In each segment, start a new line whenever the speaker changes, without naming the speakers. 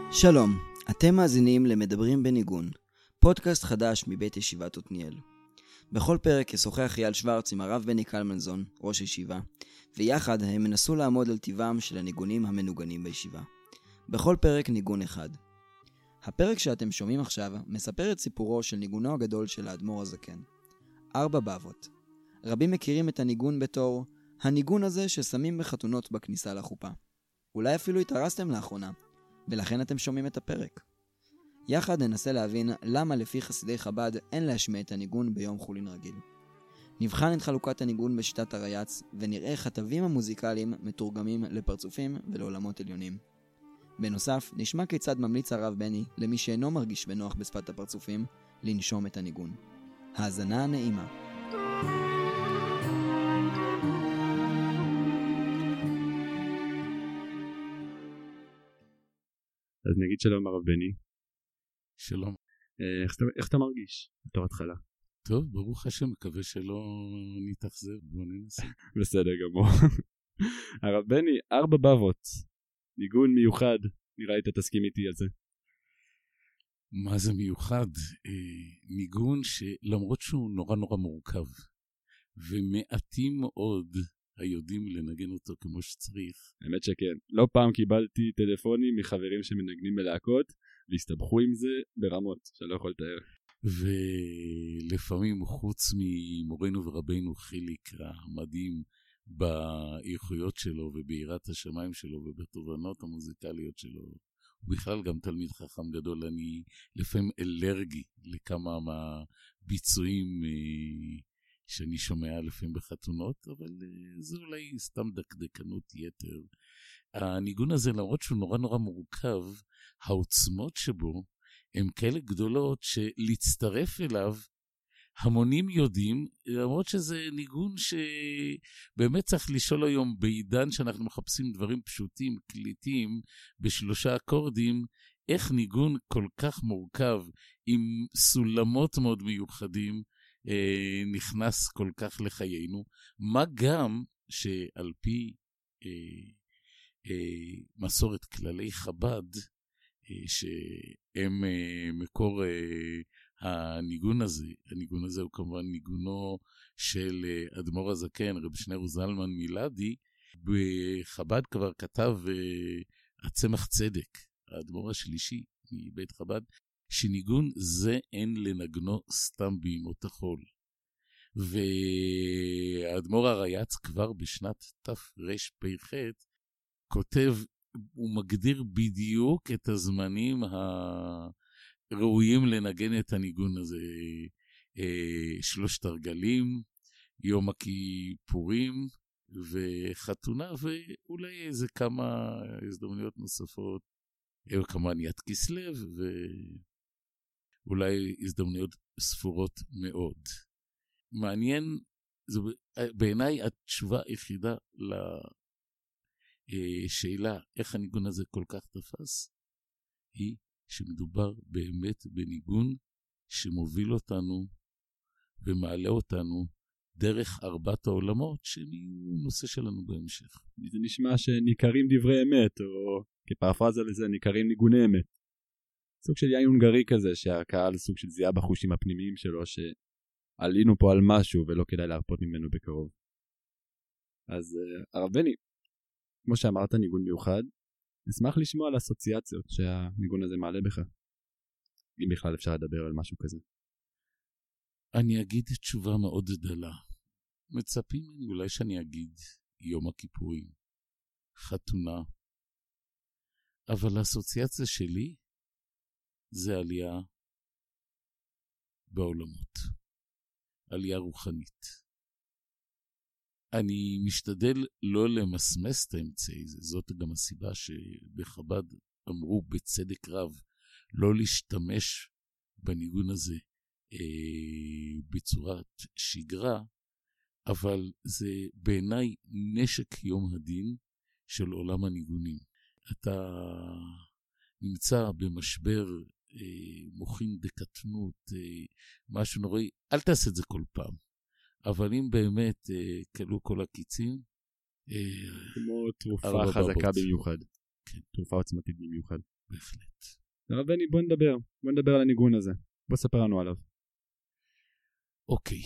שלום, אתם מאזינים למדברים בניגון, פודקאסט חדש מבית ישיבת עתניאל. בכל פרק ישוחח אייל שוורץ עם הרב בני קלמנזון, ראש הישיבה, ויחד הם מנסו לעמוד על טבעם של הניגונים המנוגנים בישיבה. בכל פרק ניגון אחד. הפרק שאתם שומעים עכשיו מספר את סיפורו של ניגונו הגדול של האדמו"ר הזקן. 4 בבות. רבים מכירים את הניגון בתור הניגון הזה ששמים בחתונות בכניסה לחופה. אולי אפילו התארסתם לאחרונה, ולכן אתם שומעים את הפרק. יחד ננסה להבין למה לפי חסידי חב"ד אין להשמיע את הניגון ביום חולין רגיל. נבחן את חלוקת הניגון בשיטת הרייץ, ונראה איך התווים המוזיקליים מתורגמים לפרצופים ולעולמות עליונים. בנוסף, נשמע כיצד ממליץ הרב בני למי שאינו מרגיש בנוח בשפת הפרצופים לנשום את הניגון. האזנה נעימה.
אז נגיד שלום הרב בני.
שלום.
איך אתה מרגיש בתור התחלה?
טוב, ברוך השם, מקווה שלא נתאכזר, בוא ננסה.
בסדר גמור. הרב בני, 4 בבות, ניגון מיוחד, נראה לי אתה תסכים איתי על זה.
מה זה מיוחד? ניגון שלמרות שהוא נורא נורא מורכב, ומעטים מאוד היודעים לנגן אותו כמו שצריך.
האמת שכן, לא פעם קיבלתי טלפונים מחברים שמנגנים בלהקות, והסתבכו עם זה ברמות שלא יכול לתאר.
ולפעמים חוץ ממורנו ורבנו חיליק המדהים באיכויות שלו וביראת השמיים שלו ובתובנות המוזיקליות שלו, ובכלל גם תלמיד חכם גדול, אני לפעמים אלרגי לכמה מהביצועים שאני שומע לפעמים בחתונות, אבל זה אולי סתם דקדקנות יתר. הניגון הזה, למרות שהוא נורא נורא מורכב, העוצמות שבו הן כאלה גדולות שלהצטרף אליו המונים יודעים, למרות שזה ניגון שבאמת צריך לשאול היום בעידן שאנחנו מחפשים דברים פשוטים, קליטים, ב3 אקורדים, איך ניגון כל כך מורכב עם סולמות מאוד מיוחדים נכנס כל כך לחיינו, מה גם שעל פי מסורת כללי חב"ד, שהם מקור הניגון הזה הוא כמובן ניגונו של אדמו"ר הזקן, רב שניאור זלמן מילדי, בחב"ד כבר כתב הצמח צדק, האדמו"ר השלישי מבית חב"ד, שניגון זה אין לנגנו סתם בימות החול. והאדמו"ר הרייץ כבר בשנת תרפ"ח כותב, הוא מגדיר בדיוק את הזמנים הראויים לנגן את הניגון הזה. 3 הרגלים, יום הכיפורים וחתונה, ואולי איזה כמה הזדמנויות נוספות, כמובן יד כסלו, ואולי הזדמנויות ספורות מאוד. מעניין, בעיניי התשובה היחידה לשאלה איך הניגון הזה כל כך תפס, היא שמדובר באמת בניגון שמוביל אותנו ומעלה אותנו דרך 4 העולמות, שהוא נושא שלנו בהמשך.
זה נשמע שניכרים דברי אמת, או כפרפרזה לזה, ניכרים ניגוני אמת. סוג של יין הונגרי כזה, שהקהל סוג של זיהה בחושים הפנימיים שלו, שעלינו פה על משהו ולא כדאי להרפות ממנו בקרוב. אז הרב בני, כמו שאמרת, ניגון מיוחד, נשמח לשמוע על אסוציאציות שהניגון הזה מעלה בך. אם בכלל אפשר לדבר על משהו כזה.
אני אגיד תשובה מאוד דלה. מצפים אולי שאני אגיד יום הכיפורים, חתונה, אבל האסוציאציה שלי זה עלייה בעולמות, עלייה רוחנית. אני משתדל לא למסמס את האמצעי, זאת גם הסיבה שבחב"ד אמרו בצדק רב לא להשתמש בניגון הזה בצורת שגרה, אבל זה בעיניי נשק יום הדין של עולם הניגונים. אתה נמצא במשבר מוחין דקטנות, משהו נוראי, אל תעשה את זה כל פעם. אבל אם באמת כלו כל הקיצים,
כמו תרופה חזקה במיוחד. כן. תרופה עוצמתית במיוחד.
בהחלט.
הרב בני, בוא נדבר על הניגון הזה. בוא ספר לנו עליו.
אוקיי.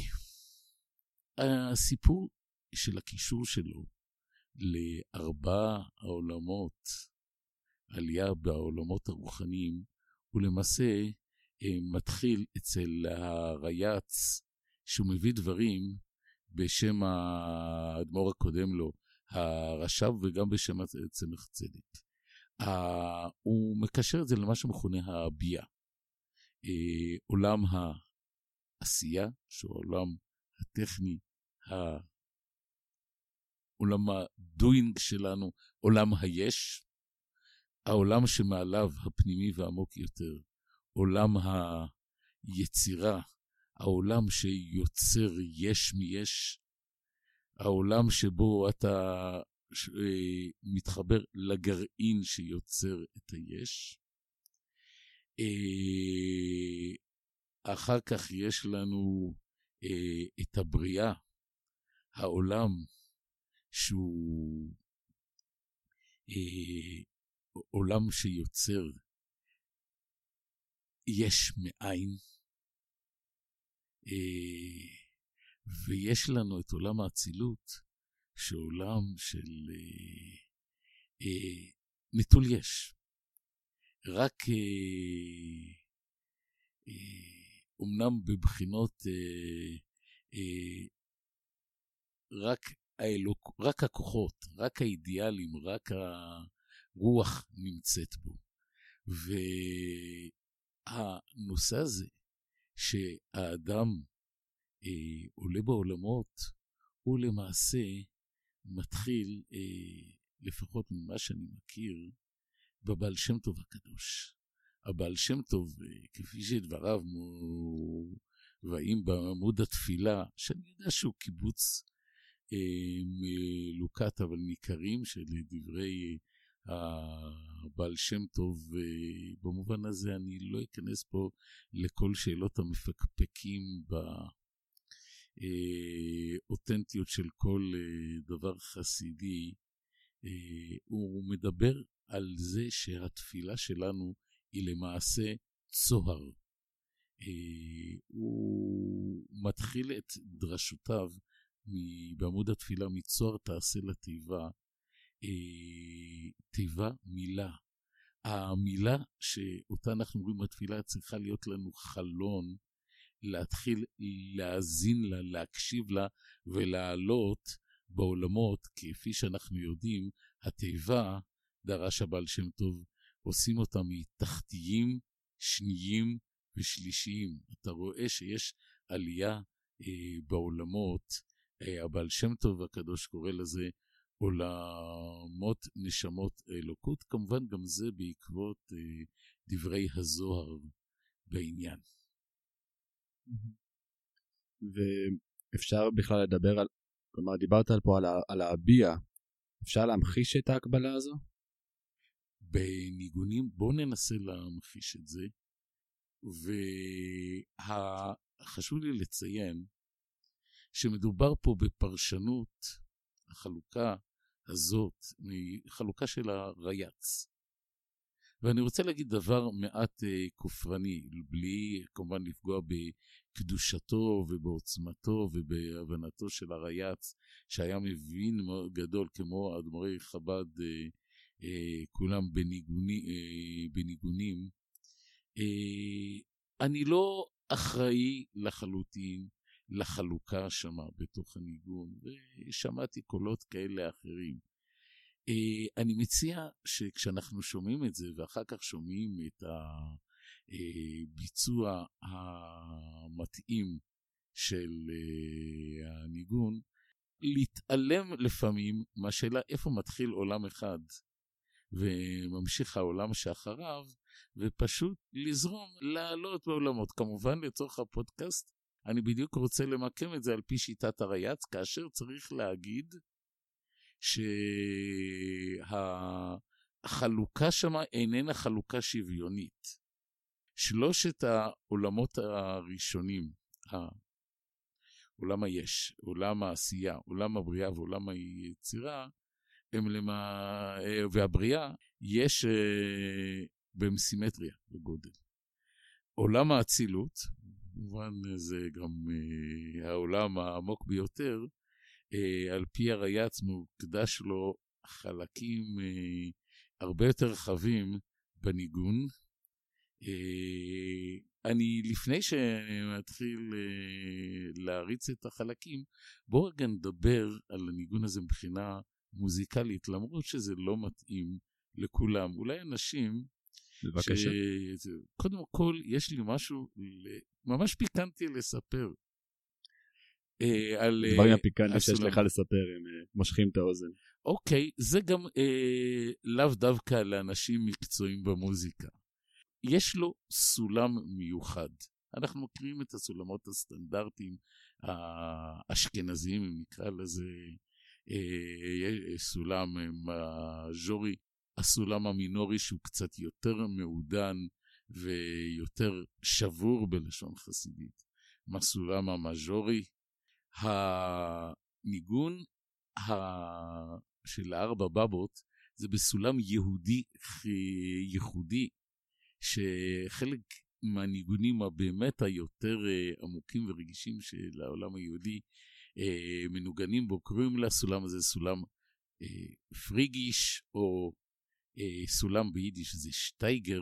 הסיפור של הקישור שלו לארבע העולמות, עלייה בעולמות הרוחניים, הוא למעשה מתחיל אצל הרייץ, שהוא מביא דברים בשם האדמו"ר הקודם לו, הרש"ב, וגם בשם צמח צדק. הוא מקשר את זה למה שמכונה הביאה. עולם העשייה, שהוא העולם הטכני, עולם הדוינג שלנו, עולם היש, העולם שמעליו הפנימי והעמוק יותר, עולם היצירה, העולם שיוצר יש מיש, העולם שבו אתה מתחבר לגרעין שיוצר את היש. אחר כך יש לנו את הבריאה, העולם שהוא עולם שיוצר יש מאין, ויש לנו את עולם האצילות, שעולם של נטול יש. רק אומנם בבחינות רק הכוחות, רק האידיאלים, רק הרוח נמצאת בו. והנושא הזה שהאדם עולה בעולמות, הוא למעשה מתחיל, לפחות ממה שאני מכיר, בבעל שם טוב הקדוש. הבעל שם טוב, כפי שדבריו מובאים בעמוד התפילה, שאני יודע שהוא קיבוץ מלוקת, אבל ניכרים של דברי הבעל שם טוב, במובן הזה אני לא אכנס פה לכל שאלות המפקפקים באותנטיות של כל דבר חסידי. הוא מדבר על זה שהתפילה שלנו היא למעשה צוהר. הוא מתחיל את דרשותיו בעמוד התפילה, מצוהר תעשה לתיבה, תיבה מילה. המילה שאותה אנחנו רואים בתפילה צריכה להיות לנו חלון, להתחיל להאזין לה, להקשיב לה ולעלות בעולמות. כפי שאנחנו יודעים, התיבה, דרש הבעל שם טוב, עושים אותם מתחתיים, שניים ושלישיים. אתה רואה שיש עלייה בעולמות. הבעל שם טוב הקדוש קורא לזה עולמות נשמות אלוקות. כמובן גם זה בעקבות דברי הזוהר בעניין.
ואפשר בכלל לדבר על, כלומר דיברת פה על הביאה, אפשר להמחיש את ההקבלה הזו?
בניגונים בואו ננסה להמחיש את זה, וחשוב לי לציין שמדובר פה בפרשנות החלוקה הזאת, מחלוקה של הרייץ. ואני רוצה להגיד דבר מעט כופרני, בלי כמובן לפגוע בקדושתו ובעוצמתו ובהבנתו של הרייץ, שהיה מבין גדול כמו אדמו"רי חב"ד, כולם בניגונים. אני לא אחראי לחלוטין לחלוקה שמה בתוך הניגון, ושמעתי קולות כאלה אחרים. אני מציע שכשאנחנו שומעים את זה, ואחר כך שומעים את הביצוע המתאים של הניגון, להתעלם לפעמים מהשאלה איפה מתחיל עולם אחד, וממשיך העולם שאחריו, ופשוט לזרום, לעלות בעולמות. כמובן לצורך הפודקאסט, אני בדיוק רוצה למקם את זה על פי שיטת הרייץ, כאשר צריך להגיד שהחלוקה שמה איננה חלוקה שוויונית. שלושת העולמות הראשונים, עולם היש, עולם העשייה, עולם הבריאה ועולם היצירה, והבריאה, יש בסימטריה, בגודל. עולם האצילות, במובן זה גם העולם העמוק ביותר, על פי הרייץ מוקדש לו חלקים הרבה יותר רחבים בניגון. אני לפני שמתחיל להריץ את החלקים, בואו רגע נדבר על הניגון הזה מבחינה מוזיקלית, למרות שזה לא מתאים לכולם. אולי אנשים,
בבקשה.
קודם כל יש לי משהו ממש פיקנטי לספר.
דברים הפיקנטי שיש לך לספר, הם מושכים את האוזן.
אוקיי, זה גם לאו דווקא לאנשים מקצועיים במוזיקה. יש לו סולם מיוחד. אנחנו מכירים את הסולמות הסטנדרטיים האשכנזיים, אם נקרא לזה סולם מז'ורי, הסולם המינורי שהוא קצת יותר מעודן ויותר שבור בלשון חסידית. מהסולם המז'ורי, הניגון של 4 בבות זה בסולם יהודי ייחודי, שחלק מהניגונים הבאמת היותר עמוקים ורגישים של העולם היהודי מנוגנים בו, קוראים לסולם הזה סולם פריגיש, או סולם ביידיש זה שטייגר,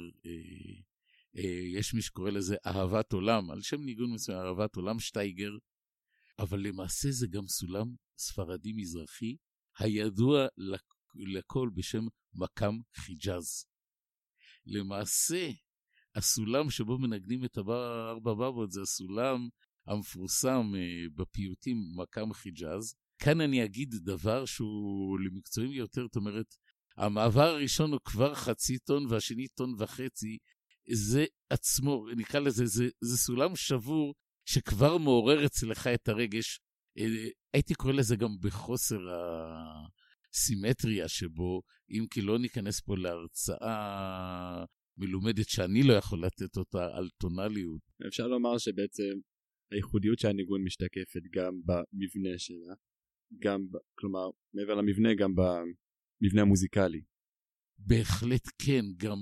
יש מי שקורא לזה אהבת עולם, על שם ניגון מסוים, אהבת עולם שטייגר, אבל למעשה זה גם סולם ספרדי מזרחי, הידוע לכל בשם מקם חיג'אז. למעשה, הסולם שבו מנגנים את 4 בבות זה הסולם המפורסם בפיוטים מקם חיג'אז. כאן אני אגיד דבר שהוא למקצועים יותר, זאת אומרת, המעבר הראשון הוא כבר 0.5 טון והשני 1.5 טון. זה עצמו, נקרא לזה, זה סולם שבור שכבר מעורר אצלך את הרגש. הייתי קורא לזה גם בחוסר הסימטריה שבו, אם כי לא ניכנס פה להרצאה מלומדת שאני לא יכול לתת אותה על טונליות.
אפשר לומר שבעצם הייחודיות שהניגון משתקפת גם במבנה שלה, כלומר, מעבר למבנה, גם במבנה המוזיקלי.
בהחלט כן, גם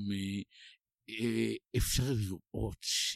אפשר לראות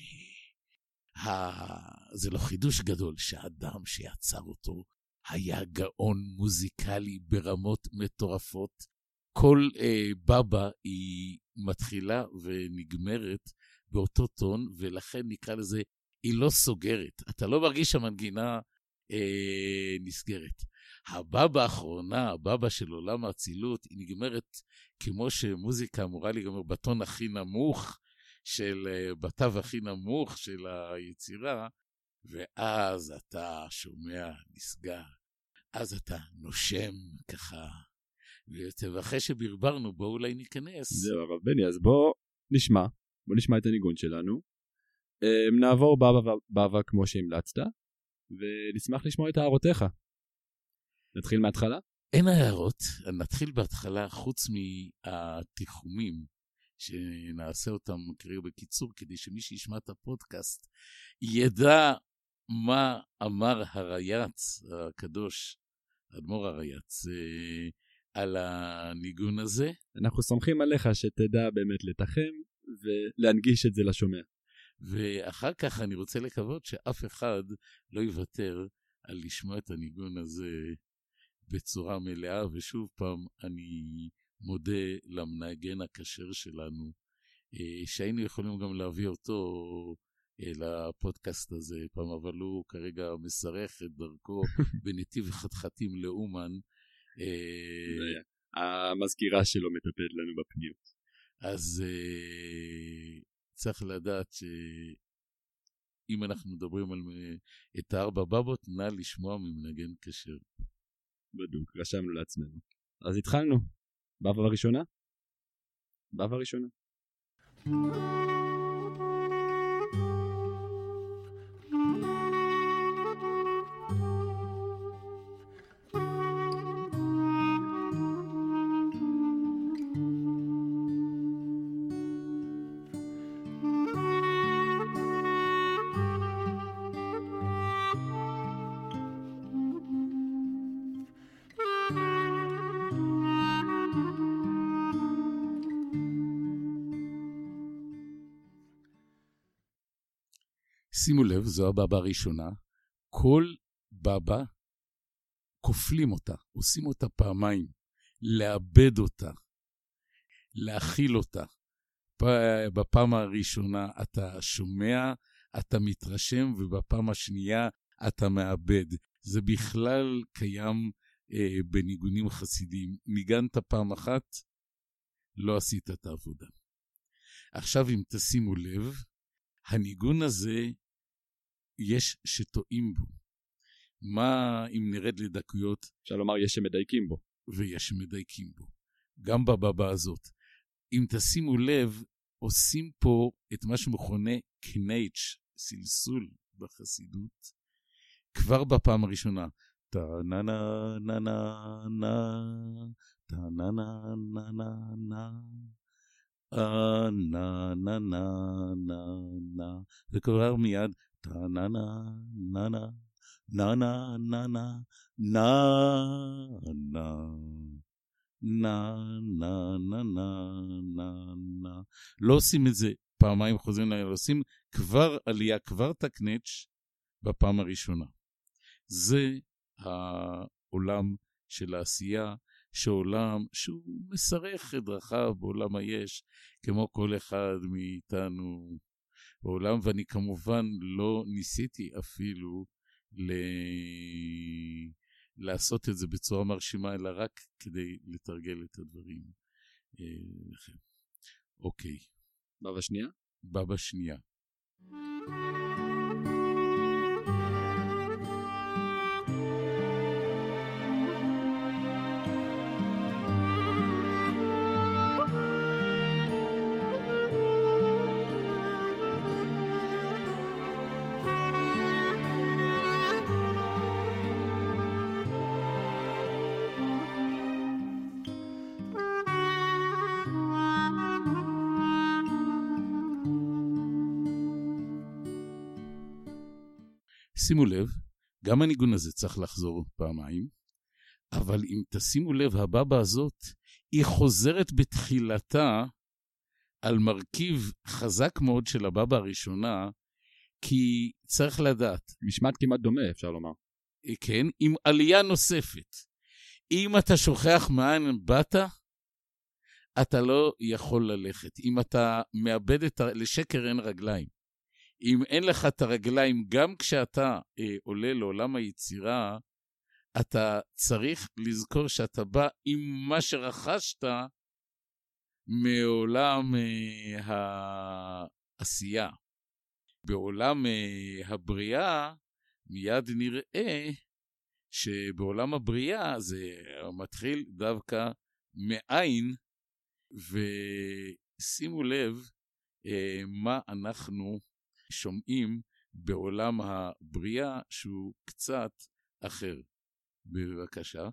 זה לא חידוש גדול שהאדם שיצר אותו היה גאון מוזיקלי ברמות מטורפות. כל בבא היא מתחילה ונגמרת באותו טון, ולכן נקרא לזה, היא לא סוגרת. אתה לא מרגיש שהמנגינה נסגרת. הבבא האחרונה, הבבא של עולם האצילות, היא נגמרת כמו שמוזיקה אמורה להיגמר בטון הכי נמוך, בתו הכי נמוך של היצירה, ואז אתה שומע נסגר, אז אתה נושם ככה, ואחרי שברברנו בואו אולי ניכנס.
זהו הרב בני, אז בוא נשמע את הניגון שלנו, נעבור בבא כמו שהמלצת, ונשמח לשמוע את הערותיך. נתחיל מההתחלה?
אין הערות, נתחיל בהתחלה, חוץ מהתיחומים, שנעשה אותם קריר בקיצור, כדי שמי שישמע את הפודקאסט ידע מה אמר הרייץ הקדוש, אדמו"ר הרייץ, על הניגון הזה.
אנחנו סומכים עליך שתדע באמת לתחם ולהנגיש את זה לשומע.
ואחר כך אני רוצה לקוות שאף אחד לא יוותר על לשמוע את הניגון הזה בצורה מלאה, ושוב פעם אני מודה למנגן הכשר שלנו, שהיינו יכולים גם להביא אותו לפודקאסט הזה פעם, אבל הוא כרגע מסרח את דרכו בנתיב חתחתים לאומן.
המזכירה שלו מטפלת לנו בפניות.
אז צריך לדעת שאם אנחנו מדברים על את 4 בבות, נא לשמוע ממנגן כשר.
בדיוק, רשמנו לעצמנו. אז התחלנו. בבא הראשונה? בבא הראשונה.
שימו לב, זו הבבא הראשונה, כל בבא כופלים אותה, עושים אותה פעמיים, לאבד אותה, להכיל אותה. בפעם הראשונה אתה שומע, אתה מתרשם, ובפעם השנייה אתה מאבד. זה בכלל קיים בניגונים חסידיים. ניגנת פעם אחת, לא עשית את העבודה. עכשיו אם תשימו לב, הניגון הזה יש שטועים בו. מה אם נרד לדקויות?
אפשר לומר יש שמדייקים בו.
ויש שמדייקים בו. גם בבבא הזאת. אם תשימו לב, עושים פה את מה שמכונה קנייץ', סלסול בחסידות, כבר בפעם הראשונה. טה-נה-נה, נה-נה, נה, טה-נה-נה, נה-נה, נה, נה-נה-נה-נה-נה, וכבר מיד, טה-נה-נה, נה-נה, נה-נה, נה-נה, נה-נה. נה, נה, נה, נה, נה, נה. לא עושים את זה פעמיים חוזרים לעניין, עושים כבר עלייה, כבר תקנץ' בפעם הראשונה. זה העולם של העשייה, שעולם שהוא מסרך את דרכיו בעולם היש, כמו כל אחד מאיתנו בעולם, ואני כמובן לא ניסיתי אפילו לעשות את זה בצורה מרשימה, אלא רק כדי לתרגל את הדברים לכם. אוקיי.
בבא שנייה?
בבא שנייה. שימו לב, גם הניגון הזה צריך לחזור פעמיים, אבל אם תשימו לב, הבבא הזאת, היא חוזרת בתחילתה על מרכיב חזק מאוד של הבבא הראשונה, כי צריך לדעת.
משמעת כמעט דומה, אפשר לומר.
כן, עם עלייה נוספת. אם אתה שוכח מאין באת, אתה לא יכול ללכת. אם אתה מאבד לשקר אין רגליים. אם אין לך את הרגליים, גם כשאתה עולה לעולם היצירה, אתה צריך לזכור שאתה בא עם מה שרכשת מעולם העשייה. בעולם הבריאה, מיד נראה שבעולם הבריאה זה מתחיל דווקא מאין, ושימו לב מה אנחנו שומעים בעולם הבריאה שהוא קצת אחר. בבקשה.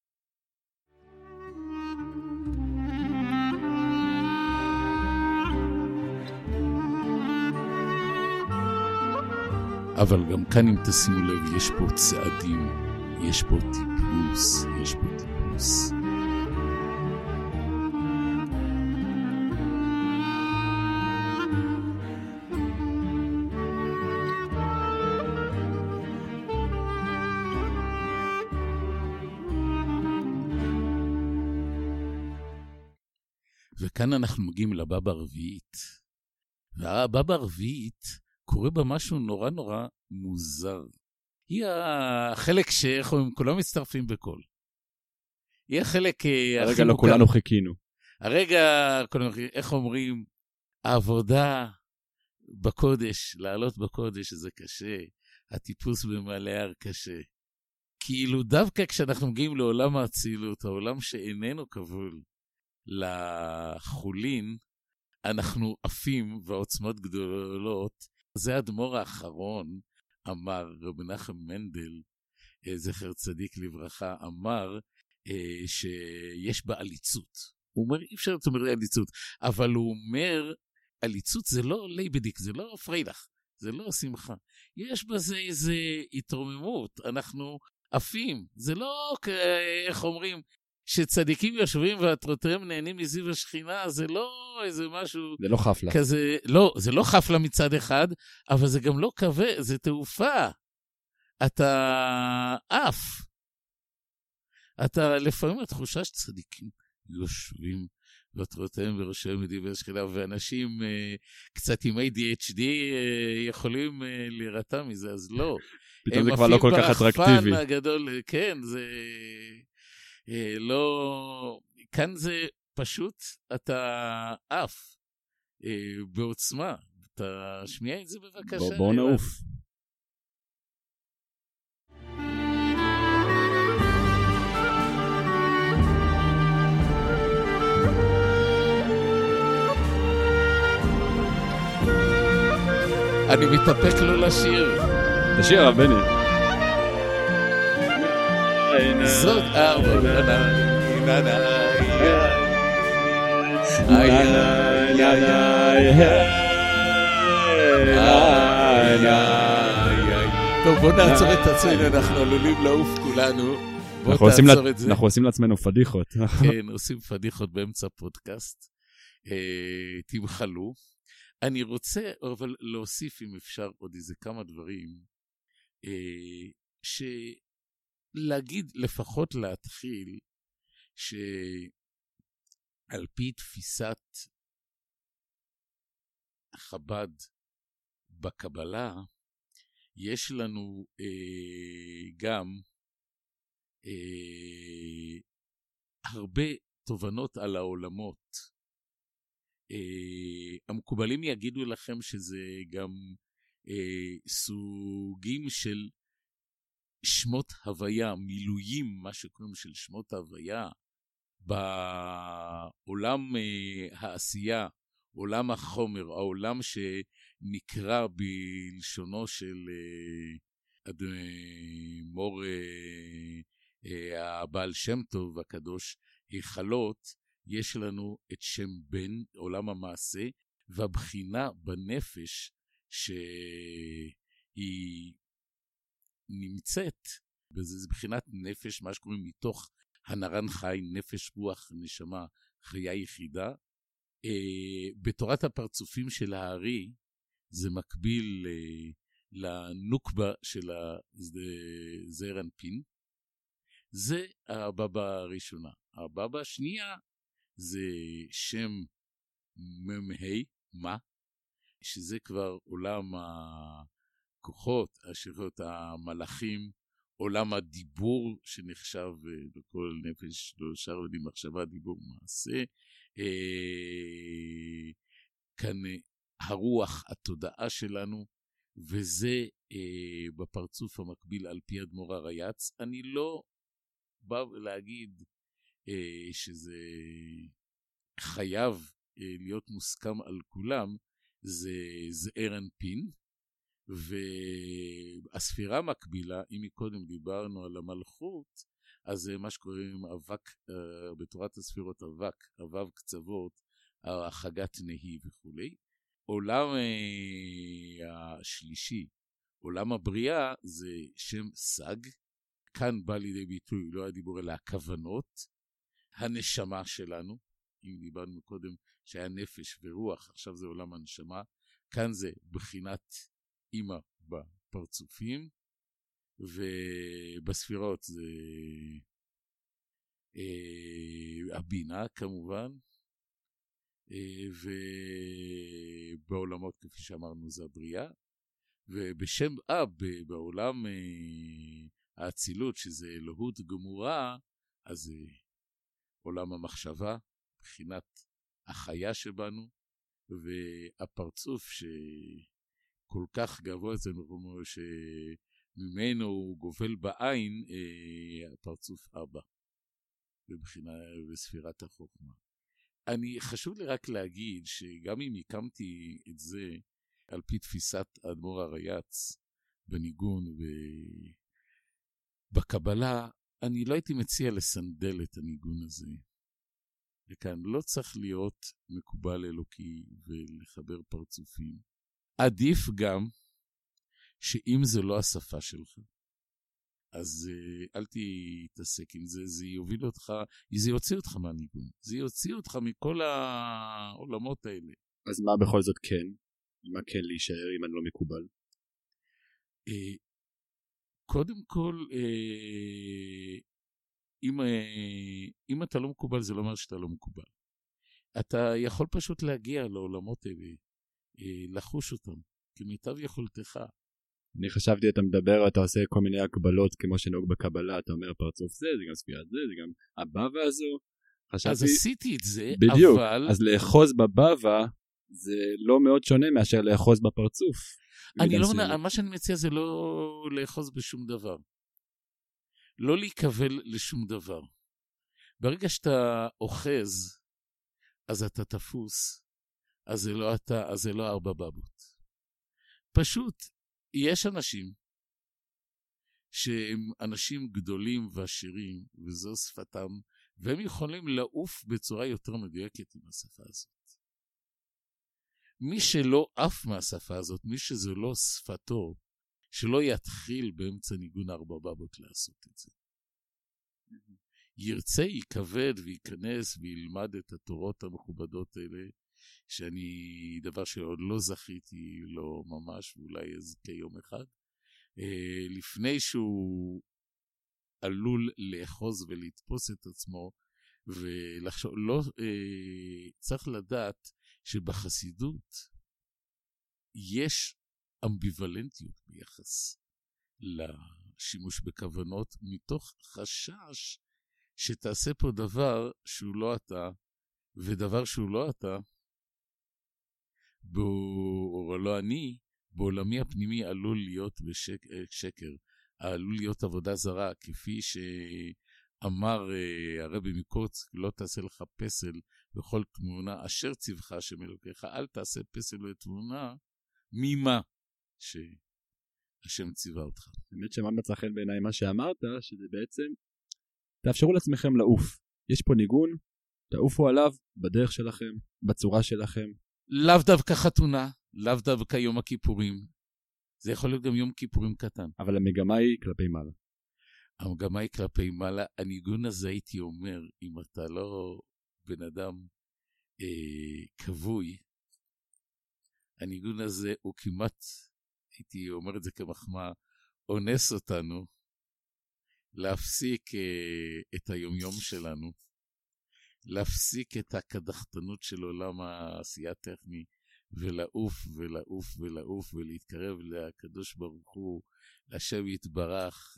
אבל גם כאן אם תשימו לב, יש פה צעדים, יש פה טיפוס, יש פה טיפוס. וכאן אנחנו מגיעים לבבא הרביעית. והבבא הרביעית קורה בה משהו נורא נורא מוזר. היא החלק שאיך אומרים, כולם מצטרפים בקול. היא החלק הכי מוכר.
הרגע לא כולנו חיכינו.
הרגע, איך אומרים, העבודה בקודש, לעלות בקודש זה קשה, הטיפוס במעלה הר קשה. כאילו דווקא כשאנחנו מגיעים לעולם האצילות, העולם שאיננו כבול לחולין, אנחנו עפים ועוצמות גדולות. זה האדמו"ר האחרון, אמר רב מנחם מנדל, זכר צדיק לברכה, אמר שיש בה עליצות. הוא אומר, אי אפשר לתומר עליצות, אבל הוא אומר, עליצות זה לא לייבדיק, זה לא פריילך, זה לא שמחה. יש בזה איזה התרוממות, אנחנו עפים. זה לא, איך אומרים, שצדיקים יושבים ועטרותיהם נהנים מזיו השכינה, זה לא איזה משהו...
זה לא חפלה.
כזה, לא, זה לא חפלה מצד אחד, אבל זה גם לא כבד, זה תעופה. אתה עף. אתה לפעמים התחושה שצדיקים יושבים ועטרותיהם בראשיהם מזיו השכינה, ואנשים קצת עם ADHD יכולים להירתע מזה, אז לא.
פתאום זה כבר לא כל כך אטרקטיבי.
הם עפים הגדול, כן, זה לא... כאן זה פשוט, אתה עף בעוצמה. אתה שמיע את זה בבקשה.
בואו נעוף.
אני מתאפק לא לשיר.
לשיר הרב בני.
זאת טוב, בוא נעצור את עצמנו, אנחנו עלולים לעוף כולנו.
אנחנו עושים לעצמנו פדיחות.
כן, עושים פדיחות באמצע פודקאסט. תמחלו. אני רוצה אבל להוסיף, אם אפשר, עוד איזה כמה דברים, להגיד, לפחות להתחיל, שעל פי תפיסת חב"ד בקבלה, יש לנו גם הרבה תובנות על העולמות. המקובלים יגידו לכם שזה גם סוגים של שמות הוויה, מילואים, מה שקוראים של שמות הוויה, בעולם העשייה, עולם החומר, העולם שנקרא בלשונו של מור הבעל שם טוב הקדוש, היכלות, יש לנו את שם בן, עולם המעשה, והבחינה בנפש שהיא נמצאת, וזה בחינת נפש, מה שקוראים מתוך הנרן חי, נפש, רוח, נשמה, חיה יחידה. בתורת הפרצופים של הארי, זה מקביל לנוקבה של זעיר אנפין. זה הבבא הראשונה. הבבא השנייה זה שם ממהי, מה? שזה כבר עולם הכוחות, השירות המלאכים, עולם הדיבור שנחשב בכל נפש, לא שר לי מחשבה, דיבור מעשה. כאן הרוח, התודעה שלנו, וזה בפרצוף המקביל על פי אדמו"ר הריי"צ. אני לא בא להגיד שזה חייב להיות מוסכם על כולם, זה זעיר אנפין, והספירה מקבילה, אם מקודם דיברנו על המלכות, אז זה מה שקוראים אבק, בתורת הספירות אבק, אבב קצוות, החגת נהי וכו'. עולם השלישי, עולם הבריאה, זה שם סג, כאן בא לידי ביטוי, לא הדיבור אלא הכוונות, הנשמה שלנו, אם דיברנו קודם שהיה נפש ורוח, עכשיו זה עולם הנשמה, כאן זה בחינת אמא בפרצופים, ובספירות זה הבינה כמובן, ובעולמות כפי שאמרנו זה הבריאה, ובשם אב בעולם האצילות שזה אלוהות גמורה, אז זה עולם המחשבה, בחינת החיה שבנו, והפרצוף שכל כך גבוה אצלנו, שממנו הוא גובל בעין, הפרצוף אבא, בבחינה בספירת החוכמה. חשוב לי רק להגיד שגם אם הקמתי את זה על פי תפיסת אדמו"ר הריי"צ בניגון ובקבלה, אני לא הייתי מציע לסנדל את הניגון הזה. וכאן לא צריך להיות מקובל אלוקי ולחבר פרצופים. עדיף גם שאם זה לא השפה שלך, אז אל תתעסק עם זה, זה יוביל אותך, זה יוציא אותך מהניגון, זה יוציא אותך מכל העולמות האלה.
אז מה בכל זאת כן? מה כן להישאר אם אני לא מקובל?
קודם כל, אם אתה לא מקובל, זה לא אומר שאתה לא מקובל. אתה יכול פשוט להגיע לעולמות האלה, לחוש אותם, כמיטב יכולתך.
אני חשבתי, אתה מדבר, אתה עושה כל מיני הקבלות, כמו שנהוג בקבלה, אתה אומר פרצוף זה גם ספירת זה גם הבאווה הזו.
אז עשיתי את זה,
בדיוק,
אבל...
אז לאחוז בבאווה, זה לא מאוד שונה מאשר לאחוז בפרצוף.
מה שאני מציע זה לא לאחוז בשום דבר. לא להיכבל לשום דבר. ברגע שאתה אוחז, אז אתה תפוס, אז זה לא אתה, אז זה לא 4 בבות. פשוט, יש אנשים שהם אנשים גדולים ועשירים, וזו שפתם, והם יכולים לעוף בצורה יותר מדויקת עם השפה הזאת. מי שלא עף מהשפה הזאת, מי שזה לא שפתו, שלא יתחיל באמצע ניגון 4 בבות לעשות את זה. ירצה, יכבד וייכנס וילמד את התורות המכובדות האלה, דבר שעוד לא זכיתי לו ממש, ואולי אזכה יום אחד, לפני שהוא עלול לאחוז ולתפוס את עצמו, ולחשוב, לא, צריך לדעת שבחסידות יש אמביוולנטיות ביחס לשימוש בכוונות, מתוך חשש שתעשה פה דבר שהוא לא אתה, ודבר שהוא לא אתה, או לא אני, בעולמי הפנימי עלול להיות שקר, עלול להיות עבודה זרה, כפי שאמר הרבי מקוץ, לא תעשה לך פסל בכל תמונה, אשר צבך השם אלוקיך, אל תעשה פסל לתמונה, ממה שהשם ציווה אותך.
באמת שמע מצא חן בעיניי מה שאמרת, שזה בעצם, תאפשרו לעצמכם לעוף. יש פה ניגון, תעופו עליו בדרך שלכם, בצורה שלכם.
לאו דווקא חתונה, לאו דווקא יום הכיפורים. זה יכול להיות גם יום כיפורים קטן.
אבל המגמה היא כלפי מעלה.
המגמה היא כלפי מעלה. הניגון הזה הייתי אומר, אם אתה לא בן אדם כבוי, הניגון הזה הוא כמעט, הייתי אומר את זה כמחמאה, אונס אותנו להפסיק את היומיום שלנו, להפסיק את הקדחתנות של עולם העשייה הטכני, ולעוף ולעוף ולעוף ולהתקרב לקדוש ברוך הוא, להשם יתברך,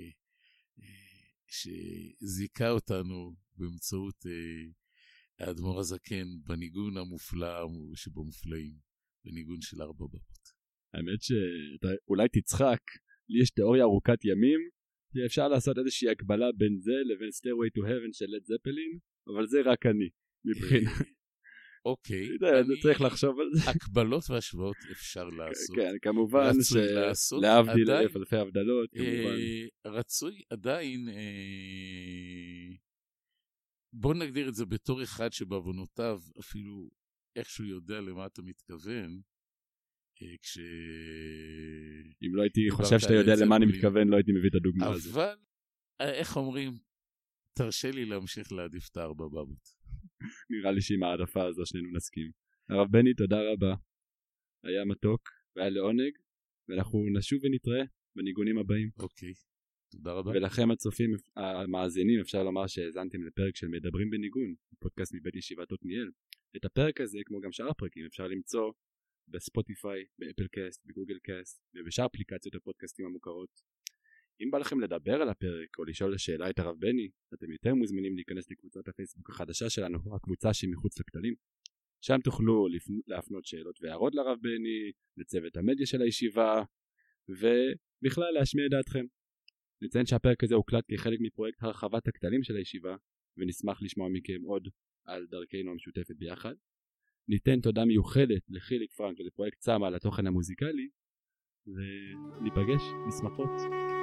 שזיקה אותנו באמצעות האדמו"ר הזקן בניגון המופלא שבמופלאים, בניגון של 4 בבות.
האמת שאולי תצחק, לי יש תיאוריה ארוכת ימים, שאפשר לעשות איזושהי הקבלה בין זה לבין Stairway to Heaven של לד זפלין, אבל זה רק אני, מבחינה.
אוקיי.
אני צריך לחשוב על זה.
הקבלות והשוואות אפשר לעשות.
כן, כמובן שלהבדיל אלפי הבדלות, כמובן.
רצוי עדיין, בוא נגדיר את זה בתור אחד שבעוונותיו אפילו איכשהו יודע למה אתה מתכוון,
אם לא הייתי חושב שאתה יודע למה אני מתכוון, לא הייתי מביא את הדוגמה הזאת.
אבל, איך אומרים, תרשה לי להמשיך להעדיף את 4 בבות.
נראה לי שעם העדפה הזו שנינו נסכים. הרב בני, תודה רבה. היה מתוק והיה לעונג, ואנחנו נשוב ונתראה בניגונים הבאים.
אוקיי, תודה רבה.
ולכם הצופים, המאזינים, אפשר לומר שהאזנתם לפרק של מדברים בניגון, פודקאסט מבית ישיבת עתניאל. את הפרק הזה, כמו גם שאר הפרקים, אפשר למצוא בספוטיפיי, באפל קאסט, בגוגל קאסט, ובשאר אפליקציות הפודקאסטים המוכרות. אם בא לכם לדבר על הפרק או לשאול שאלה את הרב בני, אתם יותר מוזמנים להיכנס לקבוצת הפייסבוק החדשה שלנו, הקבוצה שהיא מחוץ לכתלים. שם תוכלו להפנות שאלות והערות לרב בני, לצוות המדיה של הישיבה, ובכלל להשמיע דעתכם. נציין שהפרק הזה הוקלט כחלק מפרויקט הרחבת הכתלים של הישיבה, ונשמח לשמוע מכם עוד על דרכנו המשותפת ביחד. ניתן תודה מיוחדת לחיליק פרנק ולפרויקט צמא על התוכן המוזיקלי, וניפגש בשמחות.